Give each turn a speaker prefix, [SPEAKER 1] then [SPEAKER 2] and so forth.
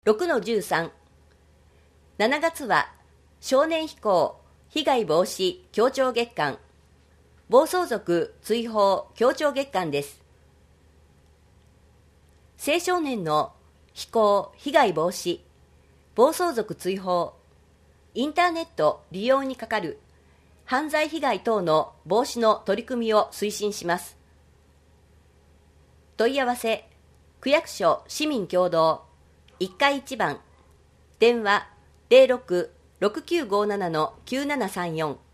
[SPEAKER 1] 6-13 7月は少年非行被害防止協調月間暴走族追放協調月間です。青少年の非行被害防止暴走族追放インターネット利用にかかる犯罪被害等の防止の取り組みを推進します。問い合わせ区役所市民共同1階1番電話 06-6957-9734